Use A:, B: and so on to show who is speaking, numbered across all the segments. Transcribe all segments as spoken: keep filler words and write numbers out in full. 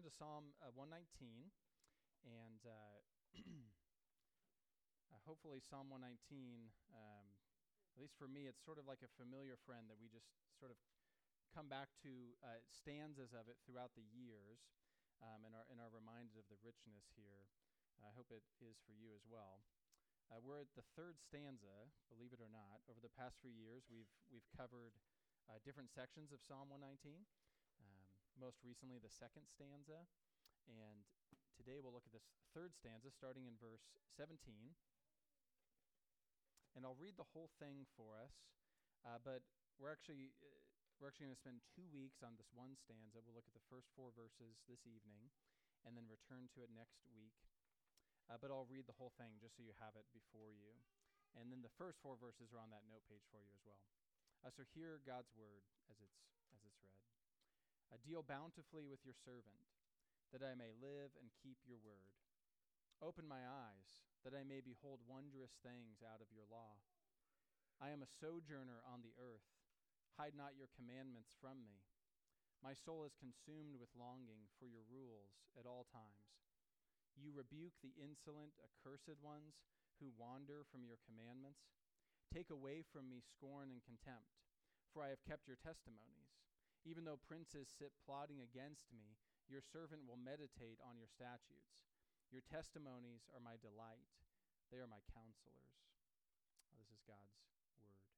A: turn to Psalm uh, one nineteen, and uh, uh, hopefully Psalm one nineteen, um, at least for me, it's sort of like a familiar friend that we just sort of come back to uh, stanzas of it throughout the years, um, and are and are reminded of the richness here. I hope it is for you as well. Uh, we're at the third stanza, believe it or not. Over the past few years, we've we've covered uh, different sections of Psalm one nineteen. Um, most recently, the second stanza, and today we'll look at this third stanza, starting in verse seventeen. And I'll read the whole thing for us, uh, but we're actually uh, we're actually going to spend two weeks on this one stanza. We'll look at the first four verses this evening, and then return to it next week. Uh, but I'll read the whole thing just so you have it before you. And then the first four verses are on that note page for you as well. Uh, so hear God's word as it's as it's read. Uh, Deal bountifully with your servant, that I may live and keep your word. Open my eyes, that I may behold wondrous things out of your law. I am a sojourner on the earth. Hide not your commandments from me. My soul is consumed with longing for your rules at all times. You rebuke the insolent, accursed ones who wander from your commandments. Take away from me scorn and contempt, for I have kept your testimonies. Even though princes sit plotting against me, your servant will meditate on your statutes. Your testimonies are my delight. They are my counselors. Oh, this is God's word.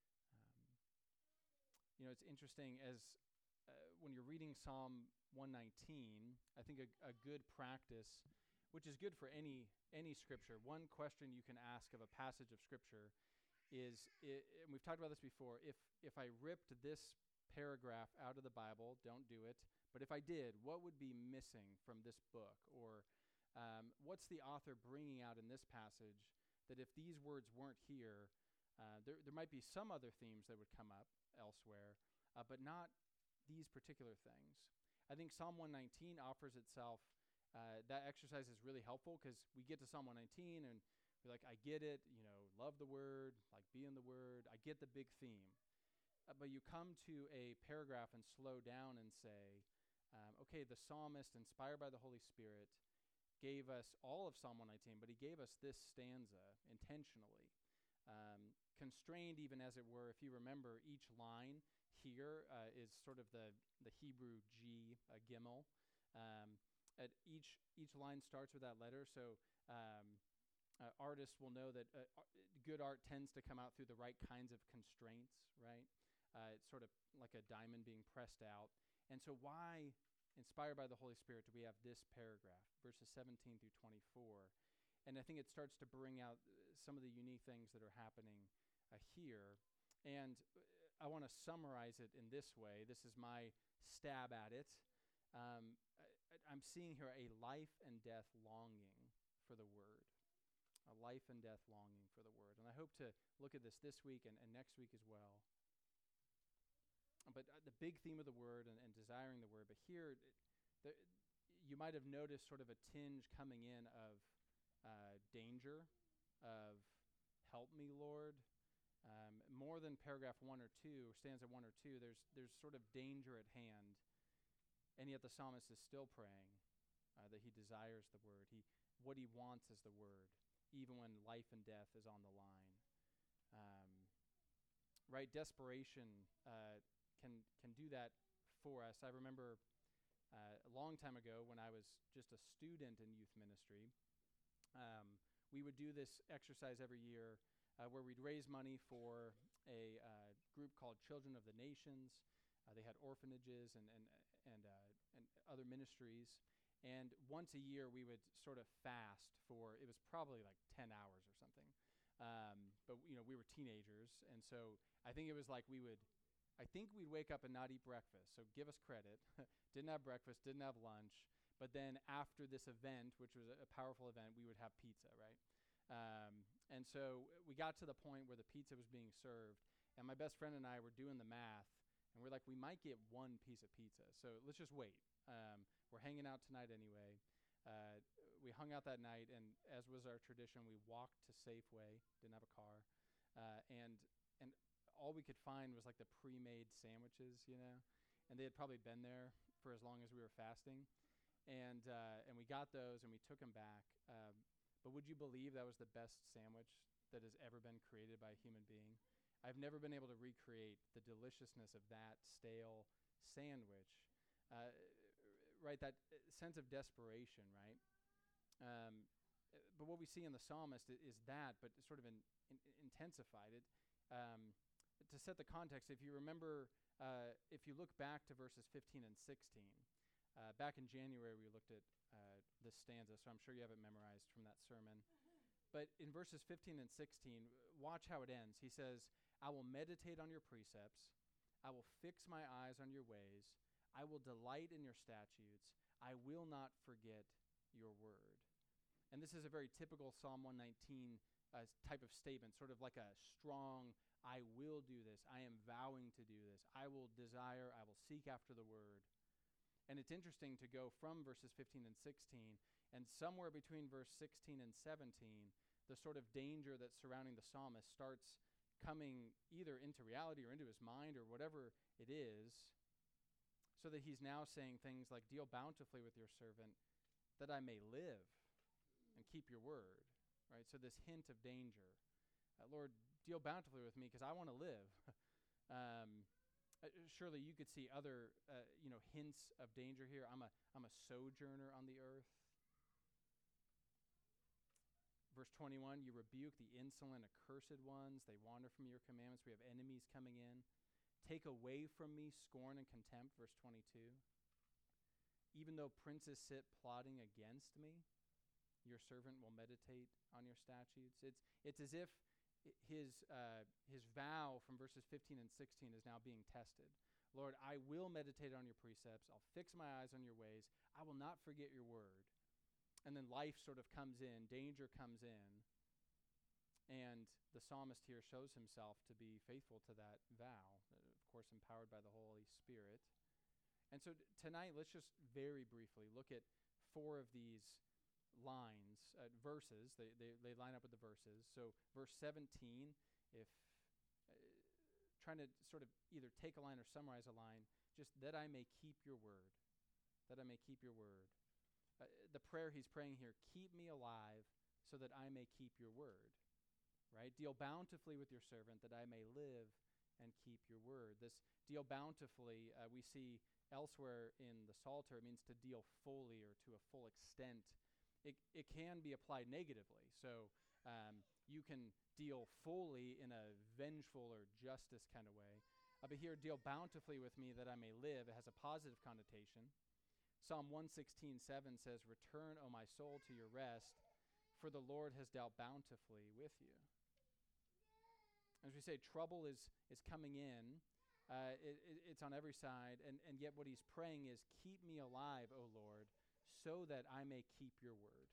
A: Um, you know, it's interesting as uh, when you're reading Psalm one nineteen, I think a, a good practice, which is good for any any scripture. One question you can ask of a passage of scripture is, I, and we've talked about this before, if if I ripped this paragraph out of the Bible, don't do it, but if I did, what would be missing from this book? Or um, what's the author bringing out in this passage that if these words weren't here, uh, there, there might be some other themes that would come up elsewhere, uh, but not these particular things. I think Psalm one nineteen offers itself, uh, that exercise is really helpful because we get to Psalm one nineteen and we're like, I get it, you know, love the word, like be in the word, I get the big theme. Uh, but you come to a paragraph and slow down and say, um, okay, the psalmist, inspired by the Holy Spirit, gave us all of Psalm one nineteen, but he gave us this stanza intentionally. Um, constrained even as it were, if you remember, each line here uh, is sort of the, the Hebrew G, uh, Gimel. Um, at each each line starts with that letter, so um, uh, artists will know that uh, uh, good art tends to come out through the right kinds of constraints, right? Uh, it's sort of like a diamond being pressed out. And so why, inspired by the Holy Spirit, do we have this paragraph, verses seventeen through twenty-four? And I think it starts to bring out uh, some of the unique things that are happening uh, here. And uh, I want to summarize it in this way. This is my stab at it. Um, I, I'm seeing here a life and death longing for the word. A life and death longing for the word. And I hope to look at this this week and, and next week as well. But uh, the big theme of the word and, and desiring the word. But here, it, the, you might have noticed sort of a tinge coming in of uh, danger, of help me, Lord. Um, more than paragraph one or two, or stanza one or two, there's there's sort of danger at hand. And yet the psalmist is still praying uh, that he desires the word. He what he wants is the word, even when life and death is on the line. Um, right, desperation uh, can can do that for us. I remember uh, a long time ago when I was just a student in youth ministry, um, we would do this exercise every year uh, where we'd raise money for a uh, group called Children of the Nations. Uh, they had orphanages and and and uh, and other ministries, and once a year we would sort of fast for, it was probably like ten hours or something, um, but you know we were teenagers, and so I think it was like we would, I think we'd wake up and not eat breakfast. So give us credit, didn't have breakfast, didn't have lunch, but then after this event, which was a, a powerful event, we would have pizza, right? Um, and so we got to the point where the pizza was being served, and my best friend and I were doing the math. And we're like, we might get one piece of pizza, so let's just wait. Um, we're hanging out tonight anyway. Uh, we hung out that night, and as was our tradition, we walked to Safeway, didn't have a car, uh, and and all we could find was like the pre-made sandwiches, you know, and they had probably been there for as long as we were fasting. and uh, and we got those and we took them back. Um, but would you believe that was the best sandwich that has ever been created by a human being? I've never been able to recreate the deliciousness of that stale sandwich. Uh, right, that uh, sense of desperation, right? Um, uh, but what we see in the psalmist is, is that, but sort of in, in, intensified. It um, to set the context. If you remember, uh, if you look back to verses fifteen and sixteen, uh, back in January we looked at uh, this stanza, so I'm sure you have it memorized from that sermon. But in verses fifteen and sixteen, watch how it ends. He says, I will meditate on your precepts. I will fix my eyes on your ways. I will delight in your statutes. I will not forget your word. And this is a very typical Psalm one nineteen uh, type of statement, sort of like a strong, I will do this. I am vowing to do this. I will desire, I will seek after the word. And it's interesting to go from verses fifteen and sixteen, and somewhere between verse sixteen and seventeen, the sort of danger that's surrounding the psalmist starts coming either into reality or into his mind or whatever it is, so that he's now saying things like, deal bountifully with your servant that I may live and keep your word, right? So this hint of danger. Uh, Lord, deal bountifully with me because I want to live. um, uh, surely you could see other, uh, you know, hints of danger here. I'm a, I'm a sojourner on the earth. Verse twenty-one, you rebuke the insolent, accursed ones. They wander from your commandments. We have enemies coming in. Take away from me scorn and contempt. Verse twenty-two. Even though princes sit plotting against me, your servant will meditate on your statutes. It's it's as if his uh, his vow from verses fifteen and sixteen is now being tested. Lord, I will meditate on your precepts. I'll fix my eyes on your ways. I will not forget your word. And then life sort of comes in, danger comes in, and the psalmist here shows himself to be faithful to that vow, of course empowered by the Holy Spirit. And so t- tonight, let's just very briefly look at four of these lines, uh, verses. They, they they line up with the verses. So verse seventeen, if uh, trying to sort of either take a line or summarize a line, just that I may keep your word, that I may keep your word. Uh, the prayer he's praying here, keep me alive so that I may keep your word, right? Deal bountifully with your servant that I may live and keep your word. This deal bountifully, uh, we see elsewhere in the Psalter, it means to deal fully or to a full extent. It, it can be applied negatively. So um, you can deal fully in a vengeful or justice kind of way. Uh, but here, deal bountifully with me that I may live. It has a positive connotation. Psalm one sixteen seven says, return, O my soul, to your rest, for the Lord has dealt bountifully with you. As we say, trouble is is coming in. Uh, it, it, it's on every side. And, and yet what he's praying is, keep me alive, O Lord, so that I may keep your word.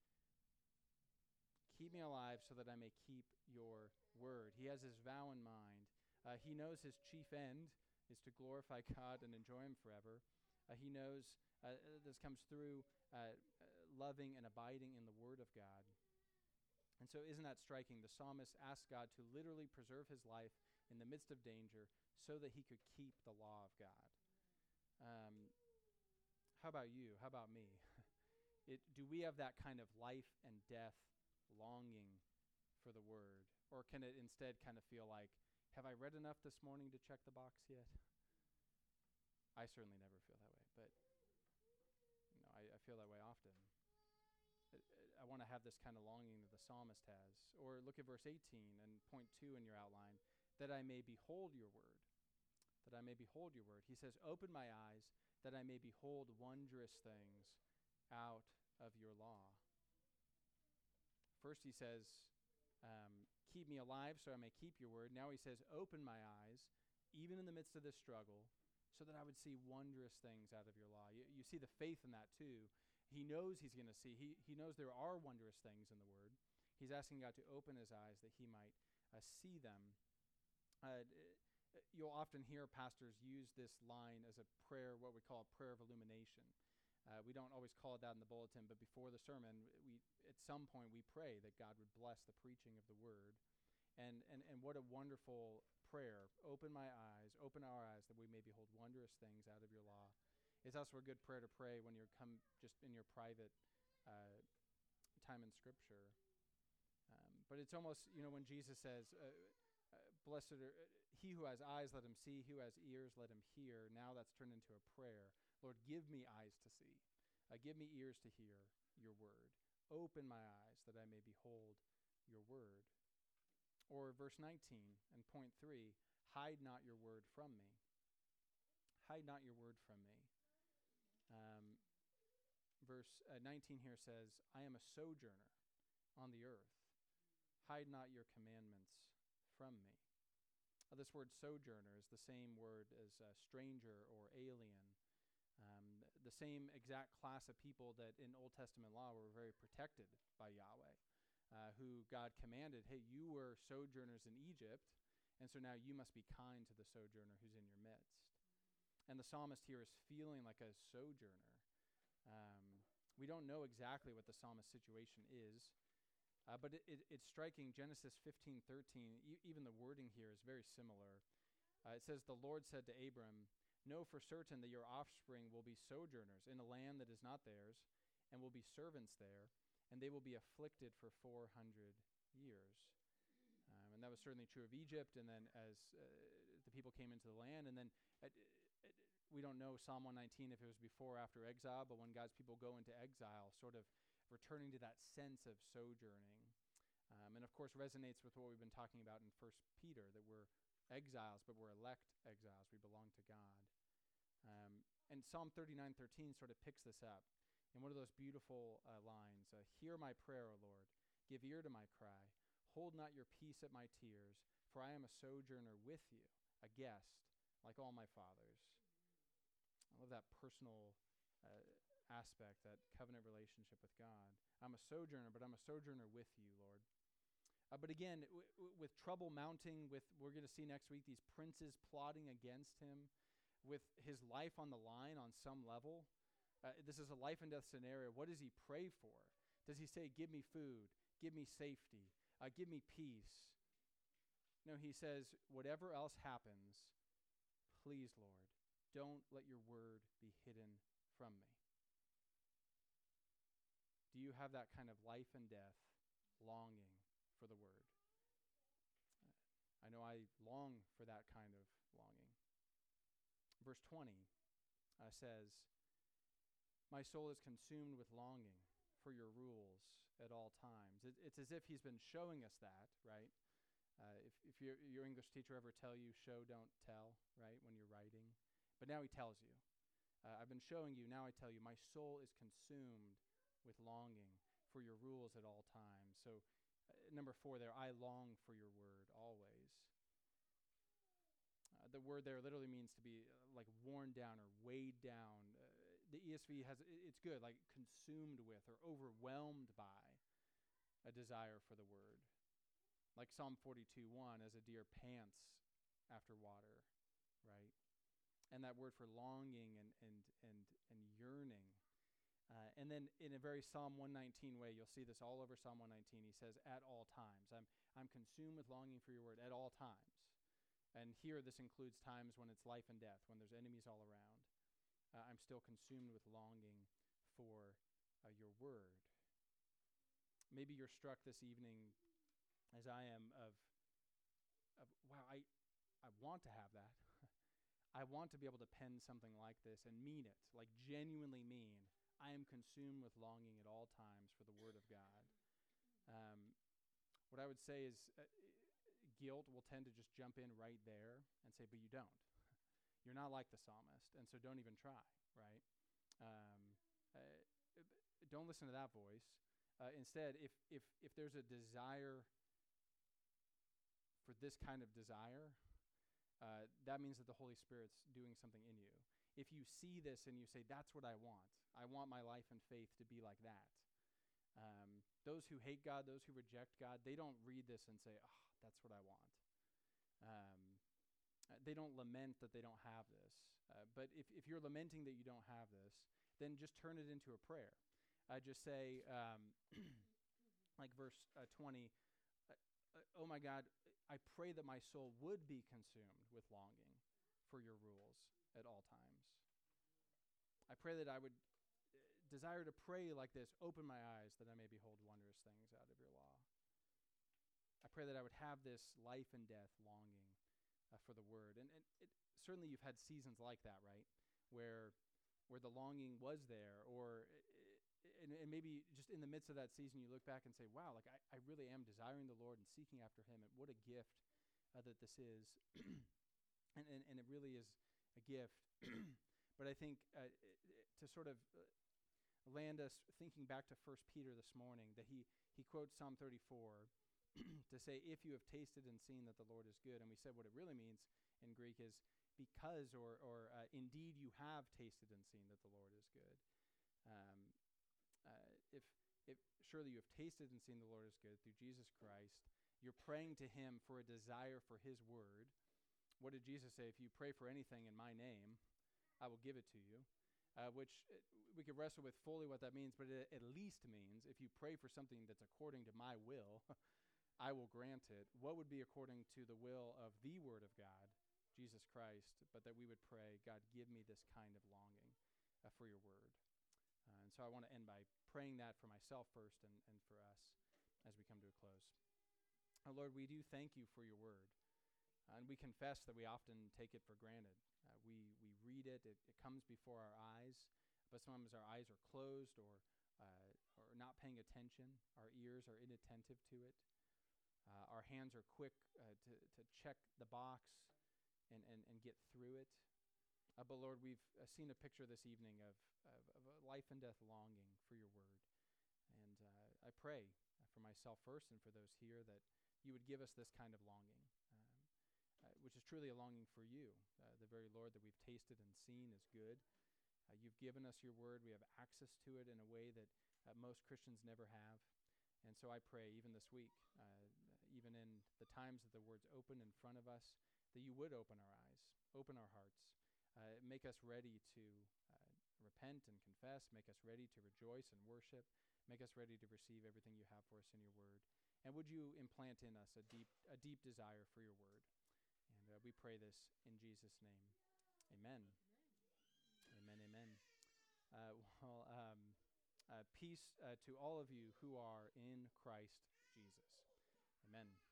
A: Keep me alive so that I may keep your word. He has his vow in mind. Uh, he knows his chief end is to glorify God and enjoy him forever. Uh, he knows uh, this comes through uh, uh, loving and abiding in the word of God. And so isn't that striking? The psalmist asked God to literally preserve his life in the midst of danger so that he could keep the law of God. Um, how about you? How about me? it, do we have that kind of life and death longing for the word? Or can it instead kind of feel like, have I read enough this morning to check the box yet? I certainly never feel that way, but you know, I, I feel that way often. I, I want to have this kind of longing that the psalmist has. Or look at verse eighteen and point two in your outline, that I may behold your word, that I may behold your word. He says, open my eyes that I may behold wondrous things out of your law. First he says, um, keep me alive so I may keep your word. Now he says, open my eyes, even in the midst of this struggle, so that I would see wondrous things out of your law. You, you see the faith in that too. He knows he's going to see. He, he knows there are wondrous things in the word. He's asking God to open his eyes that he might uh, see them. Uh, you'll often hear pastors use this line as a prayer, what we call a prayer of illumination. Uh, we don't always call it that in the bulletin, but before the sermon, we at some point we pray that God would bless the preaching of the word. And, and, and what a wonderful prayer. Open my eyes, open our eyes that we may behold wondrous things out of your law. It's also a good prayer to pray when you're come just just in your private uh, time in Scripture. Um, but it's almost, you know, when Jesus says, uh, uh, blessed are, uh, he who has eyes, let him see. He who has ears, let him hear. Now that's turned into a prayer. Lord, give me eyes to see. Uh, give me ears to hear your word. Open my eyes that I may behold your word. Or verse nineteen and point three, hide not your word from me. Hide not your word from me. Um, verse uh, nineteen here says, I am a sojourner on the earth. Hide not your commandments from me. Uh, this word sojourner is the same word as uh, stranger or alien. Um, the same exact class of people that in Old Testament law were very protected by Yahweh, uh, who God commanded, hey, you were sojourners in Egypt, and so now you must be kind to the sojourner who's in your midst. And the psalmist here is feeling like a sojourner. Um, we don't know exactly what the psalmist's situation is, uh, but it, it, it's striking. Genesis fifteen thirteen, e- even the wording here is very similar. Uh, it says, the Lord said to Abram, know for certain that your offspring will be sojourners in a land that is not theirs, and will be servants there, and they will be afflicted for four hundred years. Um, and that was certainly true of Egypt, and then as uh, the people came into the land, and then uh, uh, we don't know Psalm one nineteen if it was before or after exile, but when God's people go into exile, sort of returning to that sense of sojourning. Um, and of course resonates with what we've been talking about in First Peter, that we're exiles, but we're elect exiles. We belong to God. Um, and Psalm thirty-nine thirteen sort of picks this up in one of those beautiful uh, lines. Uh, Hear my prayer, O Lord. Give ear to my cry. Hold not your peace at my tears, for I am a sojourner with you, a guest, like all my fathers. I love that personal uh, aspect, that covenant relationship with God. I'm a sojourner, but I'm a sojourner with you, Lord. Uh, but again, w- w- with trouble mounting, with we're going to see next week these princes plotting against him, with his life on the line on some level. Uh, this is a life and death scenario. What does he pray for? Does he say, give me food, give me safety, uh, give me peace? No, he says, whatever else happens, please, Lord, don't let your word be hidden from me. Do you have that kind of life and death longing for the word? I know I long for that kind of longing. Verse twenty uh, says, my soul is consumed with longing for your rules at all times. It, it's as if he's been showing us that, right? Uh, if if your, your English teacher ever tell you, show, don't tell, right, when you're writing. But now he tells you. Uh, I've been showing you, now I tell you, my soul is consumed with longing for your rules at all times. So uh, number four there, I long for your word always. Uh, the word there literally means to be uh, like worn down or weighed down. Uh, the E S V has, it's good, like consumed with or overwhelmed by a desire for the word. Like Psalm forty-two one, as a deer pants after water, right? And that word for longing and and and, and yearning. Uh, and then in a very Psalm one nineteen way, you'll see this all over Psalm one nineteen. He says, at all times. I'm I'm consumed with longing for your word at all times. And here this includes times when it's life and death, when there's enemies all around. Uh, I'm still consumed with longing for uh, your word. Maybe you're struck this evening, as I am, of, of wow, I, I want to have that. I want to be able to pen something like this and mean it, like genuinely mean, I am consumed with longing at all times for the word of God. Um, what I would say is uh, guilt will tend to just jump in right there and say, but you don't. You're not like the psalmist, and so don't even try, right? Um, uh, don't listen to that voice. Uh, instead, if if if there's a desire for this kind of desire, uh, that means that the Holy Spirit's doing something in you. If you see this and you say, that's what I want, I want my life and faith to be like that. Um, those who hate God, those who reject God, they don't read this and say, oh, that's what I want. Um, they don't lament that they don't have this. Uh, but if, if you're lamenting that you don't have this, then just turn it into a prayer. Uh, just say, um, like verse uh, twenty, uh, uh, oh my God, I pray that my soul would be consumed with longing for your rules at all times. I pray that I would uh, desire to pray like this, open my eyes that I may behold wondrous things out of your law. I pray that I would have this life and death longing uh, for the word. And, and it, certainly you've had seasons like that, right? Where where the longing was there, or and, and maybe just in the midst of that season you look back and say, wow, like I, I really am desiring the Lord and seeking after him, and what a gift uh, that this is. and, and, and it really is a gift. But I think uh, to sort of uh, land us thinking back to First Peter this morning, that he, he quotes Psalm thirty-four to say, if you have tasted and seen that the Lord is good. And we said what it really means in Greek is because, or, or uh, indeed you have tasted and seen that the Lord is good. Um, uh, if, if surely you have tasted and seen the Lord is good through Jesus Christ, you're praying to him for a desire for his word. What did Jesus say? If you pray for anything in my name, I will give it to you. Uh, which uh, we could wrestle with fully what that means, but it at least means if you pray for something that's according to my will, I will grant it. What would be according to the will of the Word of God, Jesus Christ, but that we would pray, God, give me this kind of longing uh, for your word. Uh, and so I want to end by praying that for myself first and, and for us as we come to a close. Uh, Lord, we do thank you for your word. Uh, and we confess that we often take it for granted. Uh, we, we read it, it, it comes before our eyes, but sometimes our eyes are closed or, uh, or not paying attention. Our ears are inattentive to it. Uh, our hands are quick uh, to, to check the box and, and, and get through it. Uh, but Lord, we've uh, seen a picture this evening of, of, of a life and death longing for your word. And uh, I pray uh, for myself first and for those here that you would give us this kind of longing, um, uh, which is truly a longing for you, uh, the very Lord that we've tasted and seen is good. Uh, you've given us your word. We have access to it in a way that uh, most Christians never have. And so I pray, even this week, uh, even in the times that the word's open in front of us, that you would open our eyes, open our hearts, uh, make us ready to uh, repent and confess, make us ready to rejoice and worship, make us ready to receive everything you have for us in your word. And would you implant in us a deep, a deep desire for your word? And uh, we pray this in Jesus' name. Amen. Amen, amen. Uh, well, um, Uh, peace uh, to all of you who are in Christ Jesus. Amen.